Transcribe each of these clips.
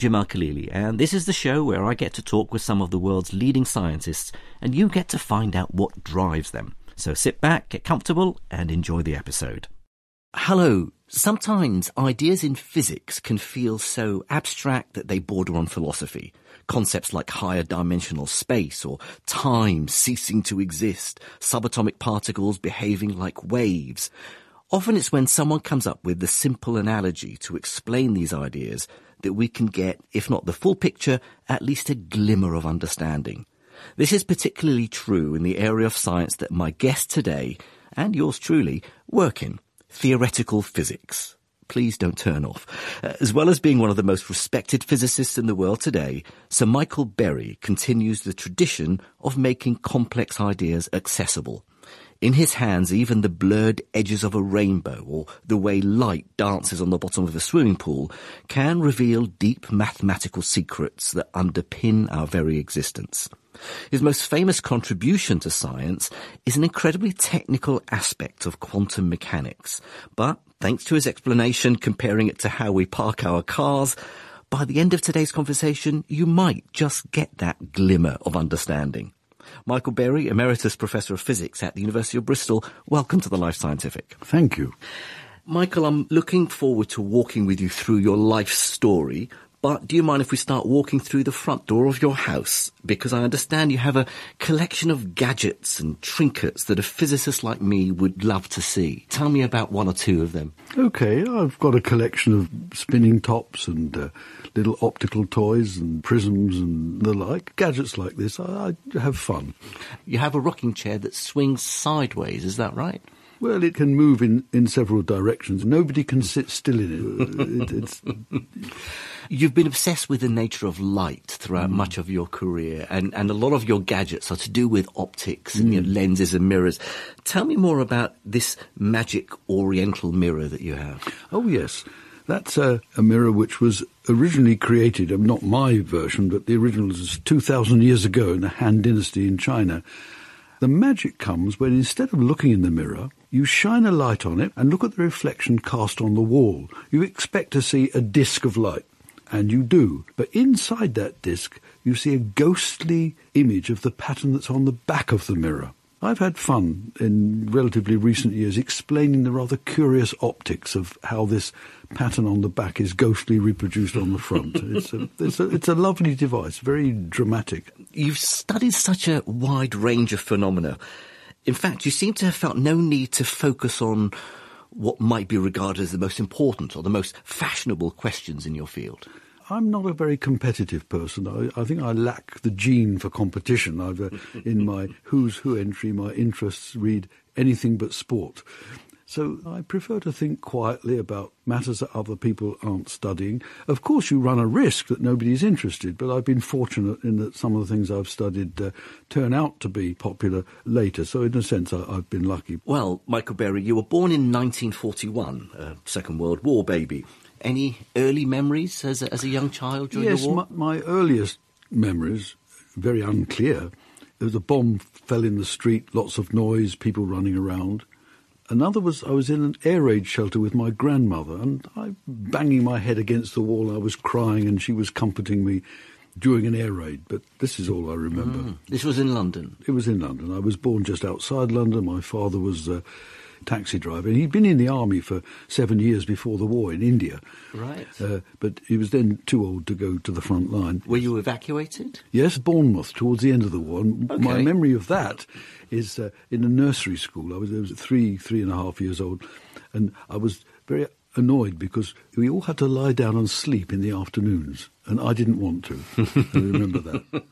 Jamal Khalili, and this is the show where I get to talk with some of the world's leading scientists, and you get to find out what drives them. So sit back, get comfortable, and enjoy the episode. Hello. Sometimes ideas in physics can feel so abstract that they border on philosophy. Concepts like higher dimensional space or time ceasing to exist, subatomic particles behaving like waves. Often it's when someone comes up with the simple analogy to explain these ideas that we can get, if not the full picture, at least a glimmer of understanding. This is particularly true in the area of science that my guest today, and yours truly, work in, theoretical physics. Please don't turn off. As well as being one of the most respected physicists in the world today, Sir Michael Berry continues the tradition of making complex ideas accessible. In his hands, even the blurred edges of a rainbow or the way light dances on the bottom of a swimming pool can reveal deep mathematical secrets that underpin our very existence. His most famous contribution to science is an incredibly technical aspect of quantum mechanics. But thanks to his explanation comparing it to how we park our cars, by the end of today's conversation, you might just get that glimmer of understanding. Michael Berry, Emeritus Professor of Physics at the University of Bristol, welcome to the Life Scientific. Thank you. Michael, I'm looking forward to walking with you through your life story, but do you mind if we start walking through the front door of your house? Because I understand you have a collection of gadgets and trinkets that a physicist like me would love to see. Tell me about one or two of them. OK, I've got a collection of spinning tops and little optical toys and prisms and the like. Gadgets like this, I have fun. You have a rocking chair that swings sideways, is that right? Well, it can move in several directions. Nobody can sit still in it. You've been obsessed with the nature of light throughout much of your career, and a lot of your gadgets are to do with optics and lenses and mirrors. Tell me more about this magic oriental mirror that you have. Oh, yes. That's a mirror which was originally created, not my version, but the original was 2,000 years ago in the Han Dynasty in China. The magic comes when instead of looking in the mirror, you shine a light on it and look at the reflection cast on the wall. You expect to see a disc of light, and you do. But inside that disc, you see a ghostly image of the pattern that's on the back of the mirror. I've had fun in relatively recent years explaining the rather curious optics of how this pattern on the back is ghostly reproduced on the front. It's a lovely device, very dramatic. You've studied such a wide range of phenomena. In fact, you seem to have felt no need to focus on what might be regarded as the most important or the most fashionable questions in your field. I'm not a very competitive person. I think I lack the gene for competition. In my Who's Who entry, my interests read anything but sport. So I prefer to think quietly about matters that other people aren't studying. Of course, you run a risk that nobody's interested, but I've been fortunate in that some of the things I've studied turn out to be popular later. So in a sense, I've been lucky. Well, Michael Berry, you were born in 1941, Second World War baby. Any early memories as a young child during the war? Yes, my earliest memories, very unclear. There was a bomb fell in the street, lots of noise, people running around. Another was I was in an air raid shelter with my grandmother, and I banging my head against the wall. I was crying, and she was comforting me during an air raid. But this is all I remember. This was in London? It was in London. I was born just outside London. My father was taxi driver. And he'd been in the army for 7 years before the war in India. Right. But he was then too old to go to the front line. Were you evacuated? Yes, Bournemouth, towards the end of the war. And okay. My memory of that is in a nursery school. I was 3.5 years old, and I was very annoyed because we all had to lie down and sleep in the afternoons, and I didn't want to. I remember that.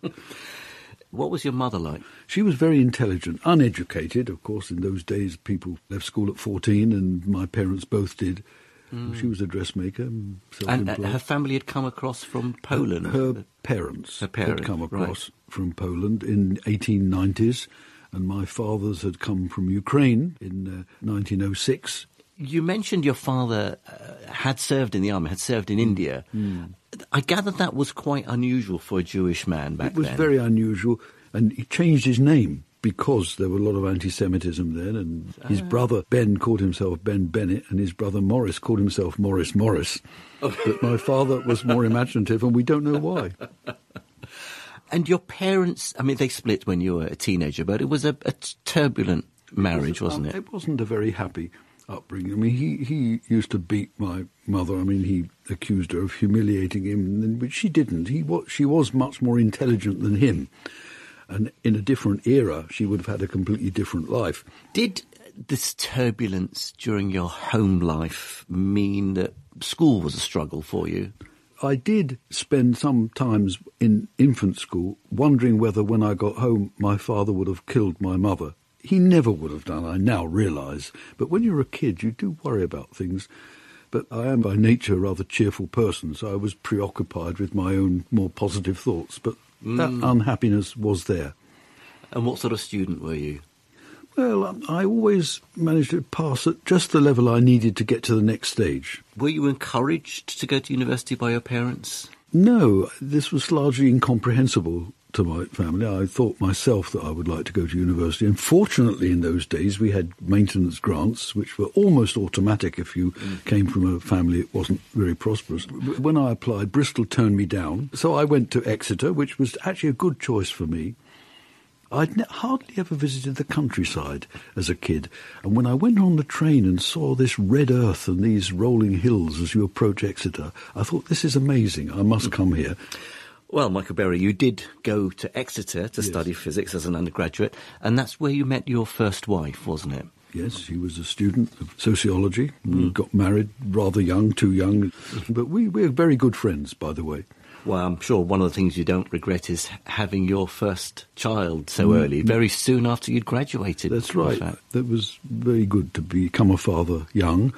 What was your mother like? She was very intelligent, uneducated. Of course, in those days, people left school at 14, and my parents both did. She was a dressmaker, self-employed. And her family had come across from Poland? Her parents had come across from Poland in 1890s, and my father's had come from Ukraine in 1906. You mentioned your father had served in the army, had served in India. I gather that was quite unusual for a Jewish man back then. It was very unusual, and he changed his name because there were a lot of anti-Semitism then, and his brother Ben called himself Ben Bennett, and his brother Morris called himself Morris Morris. But my father was more imaginative, and we don't know why. And your parents, I mean, they split when you were a teenager, but it was a turbulent marriage, wasn't it? It wasn't a very happy upbringing. I mean, he used to beat my mother. I mean, he accused her of humiliating him, but she didn't. She was much more intelligent than him. And in a different era, she would have had a completely different life. Did this turbulence during your home life mean that school was a struggle for you? I did spend some times in infant school wondering whether when I got home my father would have killed my mother. He never would have done, I now realise. But when you're a kid, you do worry about things. But I am by nature a rather cheerful person, so I was preoccupied with my own more positive thoughts. But that unhappiness was there. And what sort of student were you? Well, I always managed to pass at just the level I needed to get to the next stage. Were you encouraged to go to university by your parents? No, this was largely incomprehensible to my family. I thought myself that I would like to go to university, and fortunately in those days we had maintenance grants, which were almost automatic if you came from a family that wasn't very prosperous. When I applied, Bristol turned me down, so I went to Exeter, which was actually a good choice for me. I'd hardly ever visited the countryside as a kid, and when I went on the train and saw this red earth and these rolling hills as you approach Exeter, I thought, this is amazing, I must come here. Well, Michael Berry, you did go to Exeter to study physics as an undergraduate, and that's where you met your first wife, wasn't it? Yes, she was a student of sociology. We got married rather young, too young, but we're very good friends, by the way. Well, I'm sure one of the things you don't regret is having your first child so early, very soon after you'd graduated. That's right. That was very good to become a father young,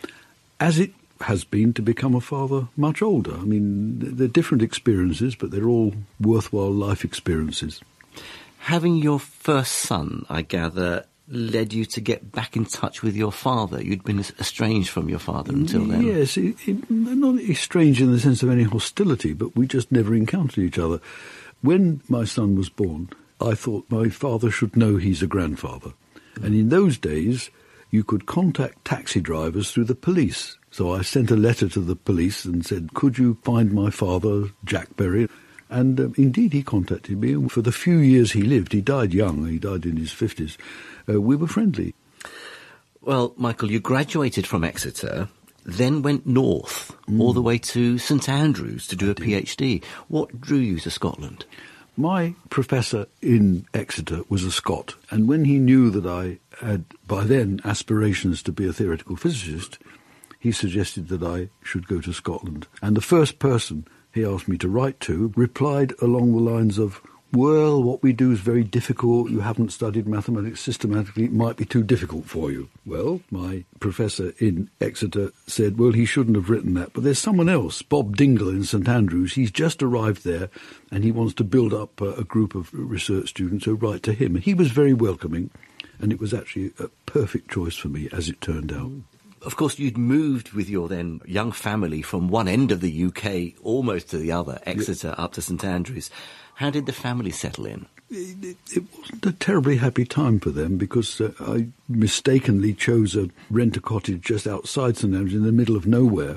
as it has been to become a father much older. I mean, they're different experiences, but they're all worthwhile life experiences. Having your first son, I gather, led you to get back in touch with your father. You'd been estranged from your father until then. Yes, not estranged in the sense of any hostility, but we just never encountered each other. When my son was born, I thought my father should know he's a grandfather. And in those days, you could contact taxi drivers through the police. So I sent a letter to the police and said, could you find my father, Jack Berry? And indeed he contacted me. And for the few years he lived, he died young, he died in his 50s, we were friendly. Well, Michael, you graduated from Exeter, then went north, all the way to St Andrews to do a PhD. What drew you to Scotland? My professor in Exeter was a Scot, and when he knew that I had, by then, aspirations to be a theoretical physicist, he suggested that I should go to Scotland. And the first person he asked me to write to replied along the lines of, well, what we do is very difficult. You haven't studied mathematics systematically. It might be too difficult for you. Well, my professor in Exeter said, well, he shouldn't have written that. But there's someone else, Bob Dingle in St Andrews. He's just arrived there and he wants to build up a group of research students who write to him. He was very welcoming, and it was actually a perfect choice for me, as it turned out. Of course, you'd moved with your then young family from one end of the UK almost to the other, Exeter up to St Andrews. How did the family settle in? It wasn't a terribly happy time for them because I mistakenly chose a rent-a-cottage just outside St Andrews in the middle of nowhere.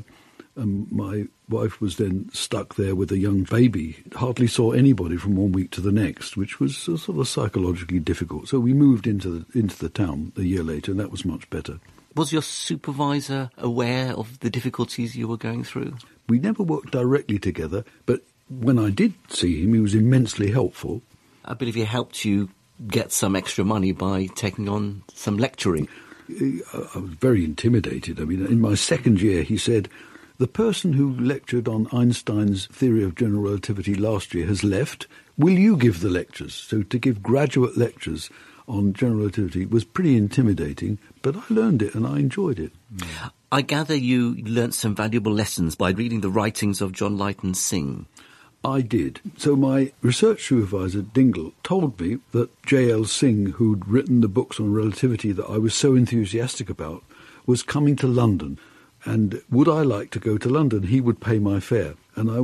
My wife was then stuck there with a young baby, hardly saw anybody from one week to the next, which was sort of psychologically difficult. So we moved into the town a year later, and that was much better. Was your supervisor aware of the difficulties you were going through? We never worked directly together, but when I did see him, he was immensely helpful. I believe he helped you get some extra money by taking on some lecturing. I was very intimidated. I mean, in my second year, he said, the person who lectured on Einstein's theory of general relativity last year has left. Will you give the lectures? So to give graduate lectures on general relativity was pretty intimidating, but I learned it and I enjoyed it. I gather you learnt some valuable lessons by reading the writings of John Lytton Singh. I did. So my research supervisor, Dingle, told me that J.L. Singh, who'd written the books on relativity that I was so enthusiastic about, was coming to London. And would I like to go to London? He would pay my fare. And I was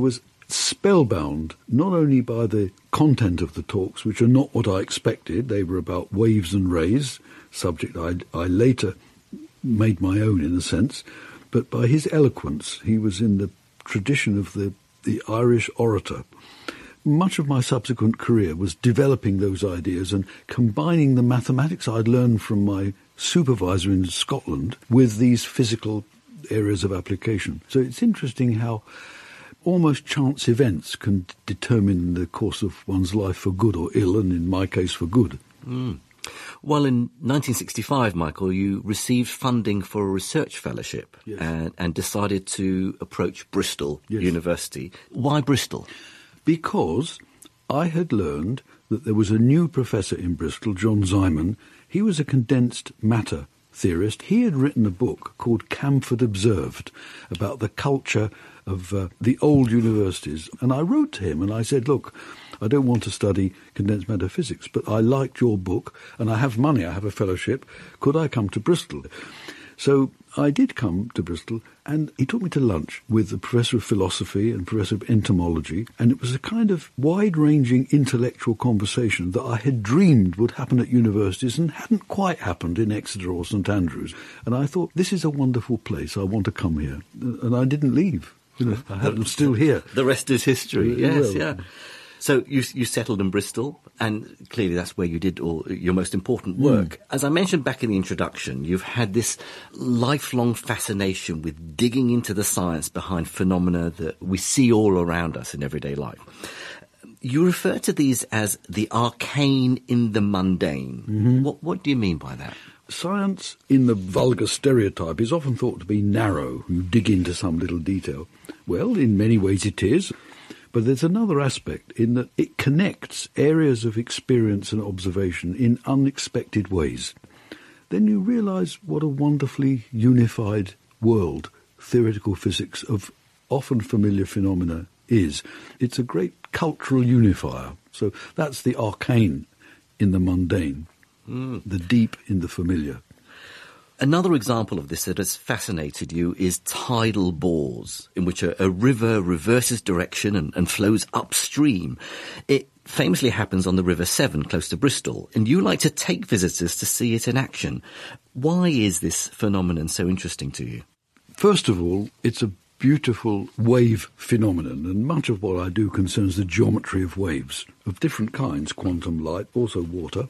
spellbound, not only by the content of the talks, which are not what I expected. They were about waves and rays, subject I later made my own in a sense, but by his eloquence. He was in the tradition of the Irish orator. Much of my subsequent career was developing those ideas and combining the mathematics I'd learned from my supervisor in Scotland with these physical areas of application. So it's interesting how almost chance events can determine the course of one's life for good or ill, and in my case for good. Mm. Well, in 1965, Michael, you received funding for a research fellowship. Yes. and decided to approach Bristol Yes. University. Why Bristol? Because I had learned that there was a new professor in Bristol, John Zyman. He was a condensed matter theorist. He had written a book called Camford Observed about the culture of the old universities. And I wrote to him and I said, look, I don't want to study condensed matter physics, but I liked your book and I have money, I have a fellowship. Could I come to Bristol? So I did come to Bristol, and he took me to lunch with the professor of philosophy and professor of entomology, and it was a kind of wide-ranging intellectual conversation that I had dreamed would happen at universities and hadn't quite happened in Exeter or St Andrews. And I thought, this is a wonderful place, I want to come here. And I didn't leave. I'm still here. The rest is history, yes, well, yeah. So you settled in Bristol, and clearly that's where you did all your most important work. As I mentioned back in the introduction, you've had this lifelong fascination with digging into the science behind phenomena that we see all around us in everyday life. You refer to these as the arcane in the mundane. Mm-hmm. What do you mean by that? Science, in the vulgar stereotype, is often thought to be narrow. You dig into some little detail. Well, in many ways it is. But there's another aspect in that it connects areas of experience and observation in unexpected ways. Then you realise what a wonderfully unified world theoretical physics of often familiar phenomena is. It's a great cultural unifier. So that's the arcane in the mundane, the deep in the familiar. Another example of this that has fascinated you is tidal bores, in which a river reverses direction and flows upstream. It famously happens on the River Severn, close to Bristol, and you like to take visitors to see it in action. Why is this phenomenon so interesting to you? First of all, it's a beautiful wave phenomenon, and much of what I do concerns the geometry of waves of different kinds, quantum light, also water,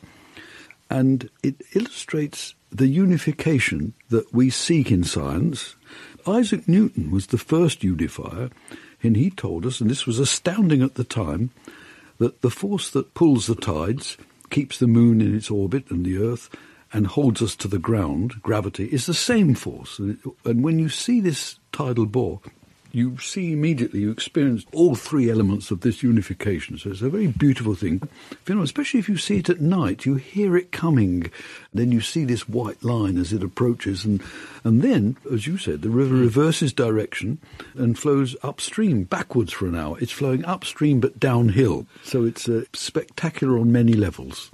and it illustrates the unification that we seek in science. Isaac Newton was the first unifier, and he told us, and this was astounding at the time, that the force that pulls the tides, keeps the moon in its orbit and the earth, and holds us to the ground, gravity, is the same force. And when you see this tidal bore, you see immediately, you experience all three elements of this unification. So it's a very beautiful thing. Especially if you see it at night, you hear it coming. Then you see this white line as it approaches. And then, as you said, the river reverses direction and flows upstream, backwards for an hour. It's flowing upstream but downhill. So it's spectacular on many levels.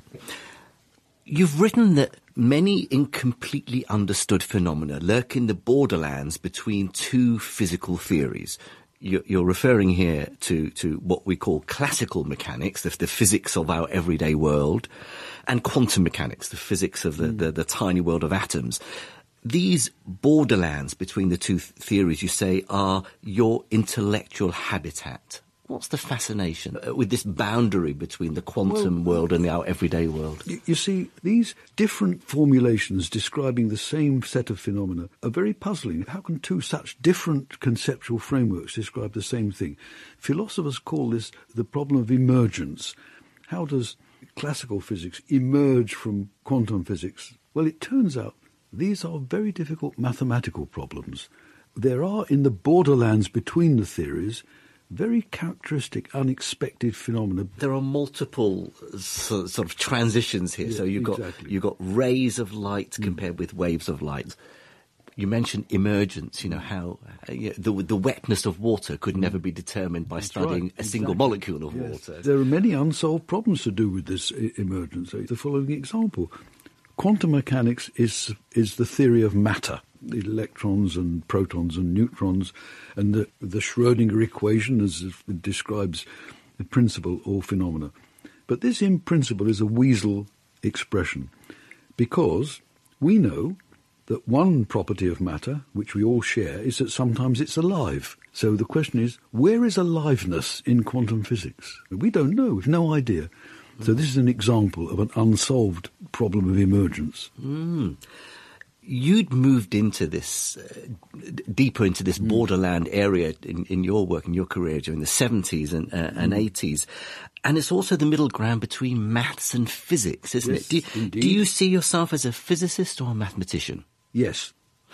You've written that many incompletely understood phenomena lurk in the borderlands between two physical theories. You're referring here to what we call classical mechanics, the physics of our everyday world, and quantum mechanics, the physics of the tiny world of atoms. These borderlands between the two theories, you say, are your intellectual habitat. What's the fascination with this boundary between the quantum world and our everyday world? You see, these different formulations describing the same set of phenomena are very puzzling. How can two such different conceptual frameworks describe the same thing? Philosophers call this the problem of emergence. How does classical physics emerge from quantum physics? Well, it turns out these are very difficult mathematical problems. There are, in the borderlands between the theories, very characteristic, unexpected phenomena. There are multiple sort of transitions here. Yeah, so you've got rays of light compared with waves of light. You mentioned emergence, how the wetness of water could never be determined by studying a single molecule of water. There are many unsolved problems to do with this emergence. The following example. Quantum mechanics is the theory of matter. electrons and protons and neutrons, and the Schrödinger equation as it describes the principle or phenomena. But this in principle is a weasel expression, because we know that one property of matter, which we all share, is that sometimes it's alive. So the question is, where is aliveness in quantum physics? We don't know, we've no idea. So this is an example of an unsolved problem of emergence. You'd moved into this, deeper into this borderland area in your work, in your career during the 70s and 80s. And it's also the middle ground between maths and physics, isn't Yes, it? indeed. Do you see yourself as a physicist or a mathematician? Yes.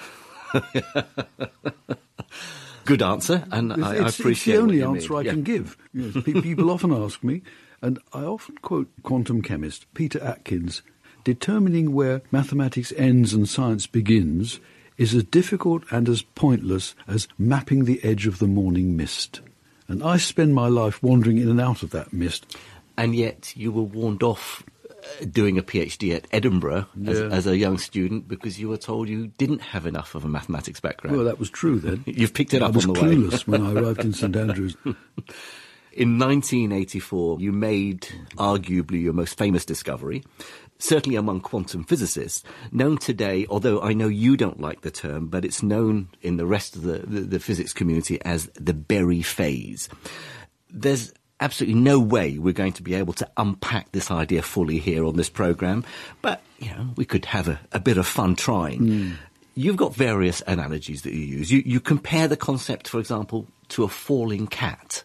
Good answer, and I appreciate it's the only what you answer mean. I can give. Yes, people often ask me, and I often quote quantum chemist Peter Atkins, determining where mathematics ends and science begins is as difficult and as pointless as mapping the edge of the morning mist. And I spend my life wandering in and out of that mist. And yet you were warned off doing a PhD at Edinburgh as a young student because you were told you didn't have enough of a mathematics background. Well, that was true then. You've picked it up on the way. I was clueless when I arrived in St Andrews. In 1984, you made arguably your most famous discovery, certainly among quantum physicists, known today, although I know you don't like the term, but it's known in the rest of the physics community as the Berry phase. There's absolutely no way we're going to be able to unpack this idea fully here on this programme, but, you know, we could have a bit of fun trying. You've got various analogies that you use. You compare the concept, for example, to a falling cat.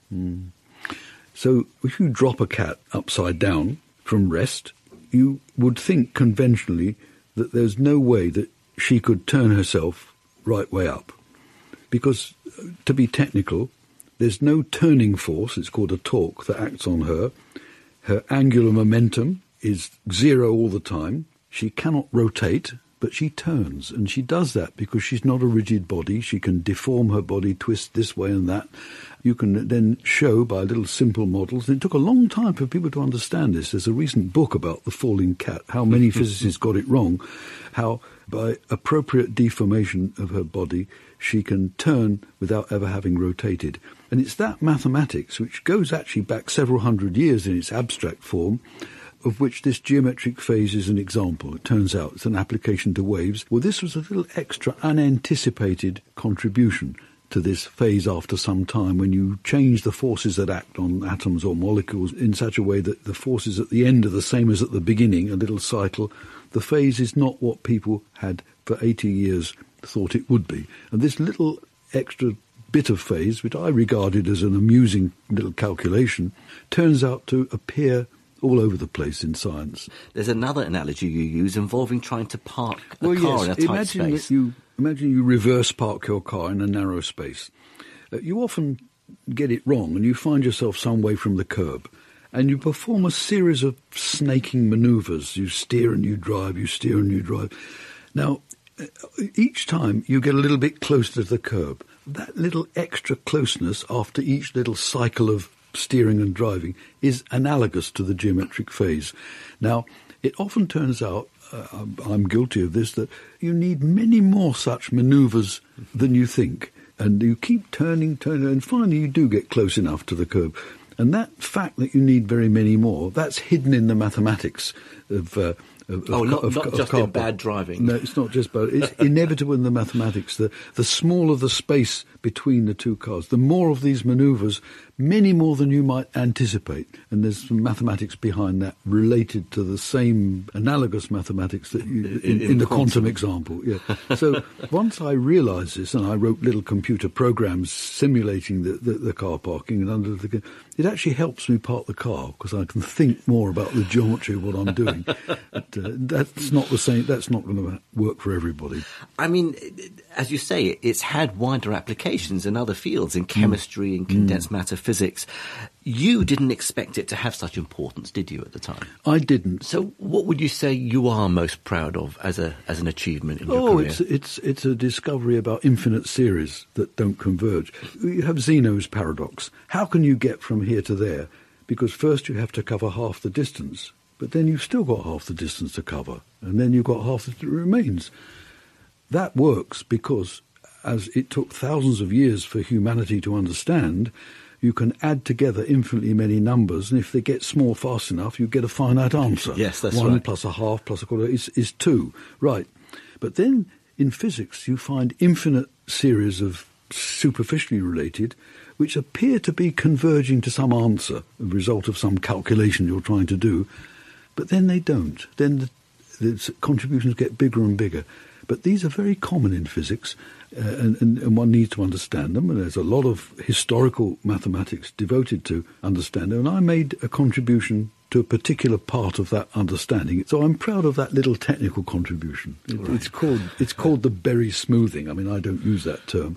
So if you drop a cat upside down from rest, you would think conventionally that there's no way that she could turn herself right way up. Because, to be technical, there's no turning force, it's called a torque, that acts on her. Her angular momentum is zero all the time. She cannot rotate, but she turns. And she does that because she's not a rigid body. She can deform her body, twist this way and that. You can then show by little simple models. And it took a long time for people to understand this. There's a recent book about the falling cat, how many physicists got it wrong, how by appropriate deformation of her body, she can turn without ever having rotated. And it's that mathematics, which goes actually back several hundred years in its abstract form, of which this geometric phase is an example. It turns out it's an application to waves. Well, this was a little extra unanticipated contribution to this phase after some time, when you change the forces that act on atoms or molecules in such a way that the forces at the end are the same as at the beginning, a little cycle. The phase is not what people had for 80 years thought it would be. And this little extra bit of phase, which I regarded as an amusing little calculation, turns out to appear all over the place in science. There's another analogy you use involving trying to park a car in a tight space. Imagine you reverse park your car in a narrow space. You often get it wrong and you find yourself some way from the curb. And you perform a series of snaking manoeuvres. You steer and you drive, you steer and you drive. Now, each time you get a little bit closer to the curb. That little extra closeness after each little cycle of steering and driving is analogous to the geometric phase. Now, it often turns out, I'm guilty of this, that you need many more such manoeuvres than you think. And you keep turning, and finally you do get close enough to the curb. And that fact that you need very many more, that's hidden in the mathematics of not just in bad driving. No, it's not just bad. It's inevitable in the mathematics. The smaller the space between the two cars, the more of these manoeuvres, many more than you might anticipate. And there's some mathematics behind that related to the same analogous mathematics that in the quantum example. Yeah. So once I realised this, and I wrote little computer programs simulating the car parking, and it actually helps me park the car because I can think more about the geometry of what I'm doing. That's not the same. That's not going to work for everybody. I mean, as you say, it's had wider applications in other fields, in chemistry, in condensed matter physics. You didn't expect it to have such importance, did you, at the time? I didn't. So what would you say you are most proud of as an achievement in your career? It's a discovery about infinite series that don't converge. You have Zeno's paradox. How can you get from here to there? Because first you have to cover half the distance, but then you've still got half the distance to cover, and then you've got half that remains. that works because, as it took thousands of years for humanity to understand, you can add together infinitely many numbers, and if they get small fast enough, you get a finite answer. Yes, that's right. 1 right. plus a half plus a quarter is 2. Right. But then in physics, you find infinite series of superficially related, which appear to be converging to some answer, a result of some calculation you're trying to do, but then they don't. Then the contributions get bigger and bigger. But these are very common in physics, and one needs to understand them, and there's a lot of historical mathematics devoted to understanding, and I made a contribution to a particular part of that understanding. So I'm proud of that little technical contribution. It's called the Berry smoothing. I mean, I don't use that term.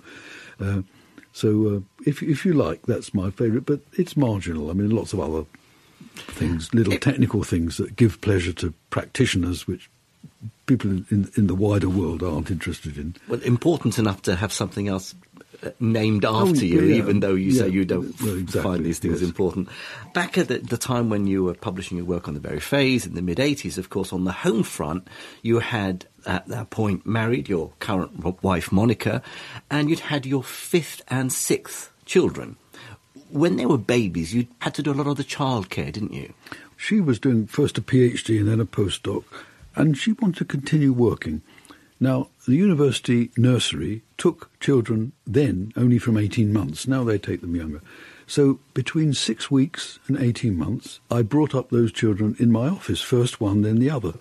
So if you like, that's my favourite, but it's marginal. I mean, lots of other things, little technical things that give pleasure to practitioners, which people in the wider world aren't interested in. Well, important enough to have something else named after you, even though you say you don't find these things important. Back at the time when you were publishing your work on the Berry phase in the mid-'80s, of course, on the home front, you had at that point married your current wife, Monica, and you'd had your 5th and 6th children. When they were babies, you had to do a lot of the childcare, didn't you? She was doing first a PhD and then a postdoc, and she wanted to continue working. Now, the university nursery took children then only from 18 months. Now they take them younger. So between 6 weeks and 18 months, I brought up those children in my office, first one, then the other.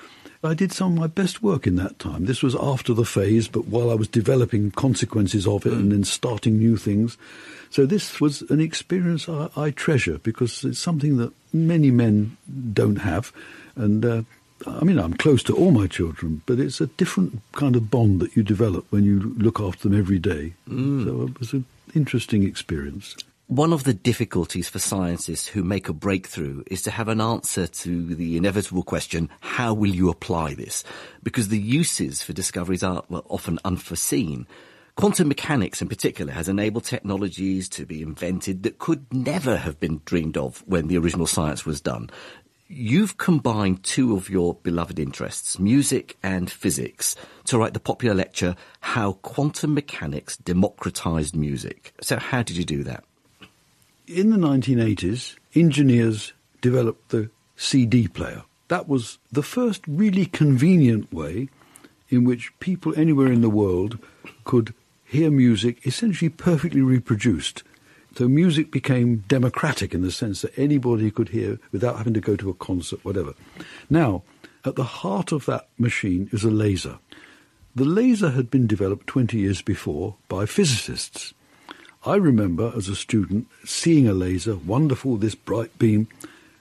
I did some of my best work in that time. This was after the phase, but while I was developing consequences of it and then starting new things. So this was an experience I treasure, because it's something that many men don't have. And I mean, I'm close to all my children, but it's a different kind of bond that you develop when you look after them every day. So it was an interesting experience. One of the difficulties for scientists who make a breakthrough is to have an answer to the inevitable question, how will you apply this? Because the uses for discoveries are often unforeseen. Quantum mechanics in particular has enabled technologies to be invented that could never have been dreamed of when the original science was done. You've combined two of your beloved interests, music and physics, to write the popular lecture, How Quantum Mechanics Democratized Music. So how did you do that? In the 1980s, engineers developed the CD player. That was the first really convenient way in which people anywhere in the world could hear music essentially perfectly reproduced. So music became democratic in the sense that anybody could hear without having to go to a concert, whatever. Now, at the heart of that machine is a laser. The laser had been developed 20 years before by physicists. I remember as a student seeing a laser, wonderful, this bright beam.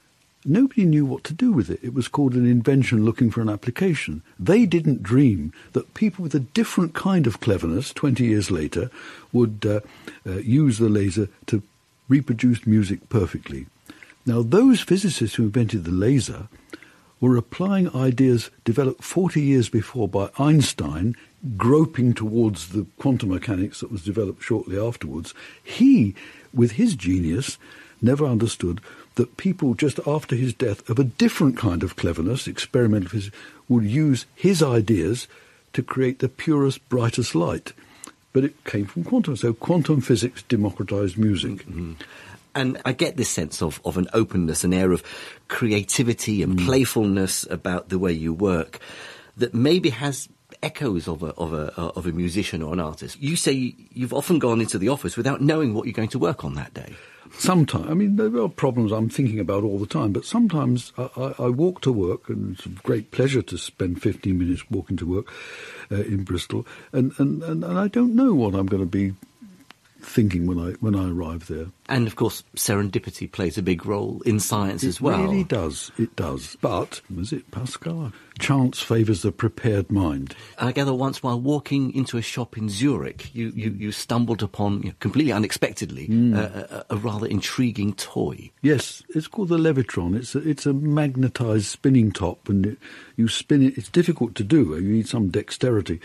Nobody knew what to do with it. It was called an invention looking for an application. They didn't dream that people with a different kind of cleverness 20 years later would use the laser to reproduce music perfectly. Now, those physicists who invented the laser were applying ideas developed 40 years before by Einstein, groping towards the quantum mechanics that was developed shortly afterwards. He, with his genius, never understood that people just after his death of a different kind of cleverness, experimental physics, would use his ideas to create the purest, brightest light. But it came from quantum. So quantum physics democratized music. Mm-hmm. And I get this sense of an openness, an air of creativity and playfulness about the way you work that maybe has echoes of a musician or an artist. You say you've often gone into the office without knowing what you're going to work on that day. Sometimes. I mean, there are problems I'm thinking about all the time, but sometimes I walk to work, and it's a great pleasure to spend 15 minutes walking to work in Bristol, and I don't know what I'm going to be thinking when I arrive there. And, of course, serendipity plays a big role in science as well. It really does. It does. But, was it Pascal? Chance favours the prepared mind. I gather once while walking into a shop in Zurich, you stumbled upon, completely unexpectedly, a rather intriguing toy. Yes, it's called the Levitron. It's a magnetised spinning top, and you spin it. It's difficult to do. You need some dexterity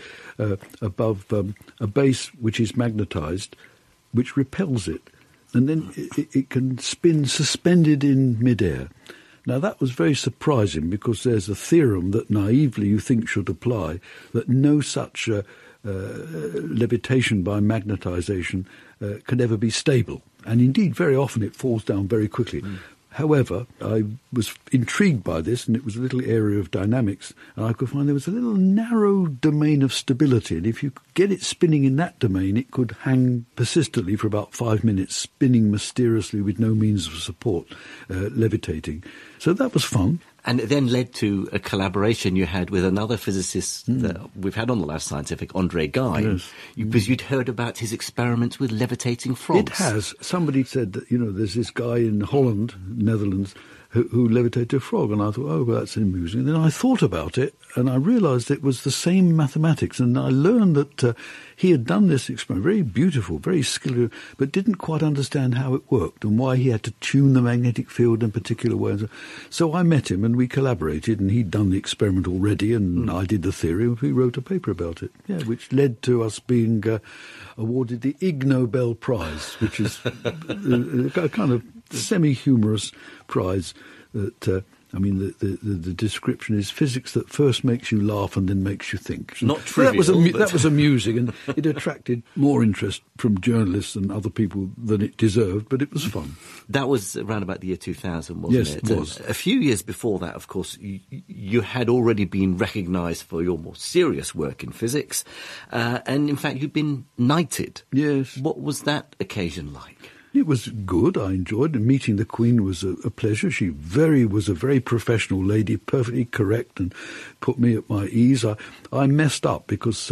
above a base which is magnetised, which repels it, and then it can spin suspended in midair. Now, that was very surprising because there's a theorem that naively you think should apply, that no such levitation by magnetization can ever be stable. And indeed, very often it falls down very quickly. However, I was intrigued by this, and it was a little area of dynamics, and I could find there was a little narrow domain of stability, and if you could get it spinning in that domain, it could hang persistently for about 5 minutes, spinning mysteriously with no means of support, levitating. So that was fun. And it then led to a collaboration you had with another physicist that we've had on the Life Scientific, Andre Guy. Yes. Because you'd heard about his experiments with levitating frogs. It has. Somebody said that, there's this guy in Holland, Netherlands, who levitated a frog, and I thought, oh, well, that's amusing. And then I thought about it, and I realised it was the same mathematics, and I learned that he had done this experiment, very beautiful, very skilled, but didn't quite understand how it worked and why he had to tune the magnetic field in particular ways. So I met him, and we collaborated, and he'd done the experiment already, and I did the theory, and we wrote a paper about it, which led to us being awarded the Ig Nobel Prize, which is a kind of semi-humorous prize that, the description is physics that first makes you laugh and then makes you think. Not trivial. That was amusing, and it attracted more interest from journalists and other people than it deserved, but it was fun. That was around about the year 2000, wasn't it? Yes, it was. A few years before that, of course, you had already been recognised for your more serious work in physics, and in fact you'd been knighted. Yes. What was that occasion like? It was good. I enjoyed it. Meeting the Queen was a pleasure. She was a very professional lady, perfectly correct, and put me at my ease. I messed up because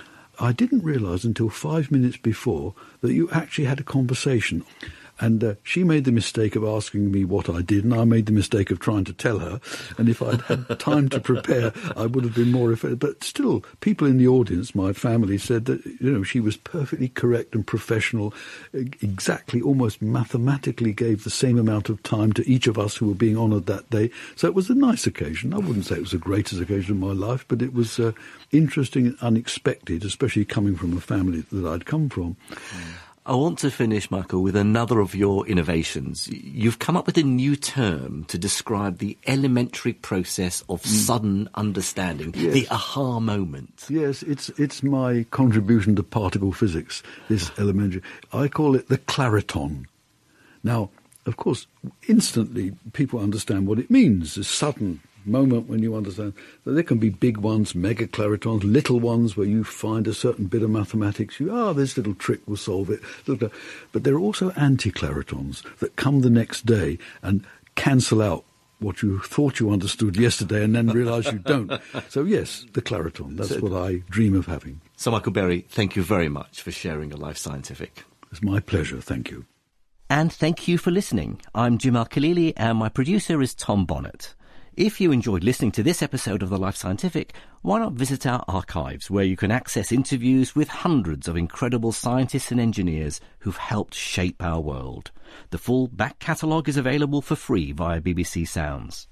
I didn't realise until 5 minutes before that you actually had a conversation. And she made the mistake of asking me what I did, and I made the mistake of trying to tell her. And if I'd had time to prepare, I would have been more effective. But still, people in the audience, my family, said that she was perfectly correct and professional, exactly, almost mathematically gave the same amount of time to each of us who were being honoured that day. So it was a nice occasion. I wouldn't say it was the greatest occasion of my life, but it was interesting and unexpected, especially coming from a family that I'd come from. I want to finish, Michael, with another of your innovations. You've come up with a new term to describe the elementary process of sudden understanding, the aha moment. Yes, it's my contribution to particle physics, this elementary. I call it the clariton. Now, of course, instantly people understand what it means, a sudden moment when you understand that there can be big ones, mega claritons, little ones where you find a certain bit of mathematics, this little trick will solve it. But there are also anti-claritons that come the next day and cancel out what you thought you understood yesterday and then realise you don't. So yes, the clariton, that's what I dream of having. So Michael Berry, thank you very much for sharing your Life Scientific. It's my pleasure, thank you. And thank you for listening. I'm Jim Al-Khalili and my producer is Tom Bonnet. If you enjoyed listening to this episode of The Life Scientific, why not visit our archives where you can access interviews with hundreds of incredible scientists and engineers who've helped shape our world. The full back catalogue is available for free via BBC Sounds.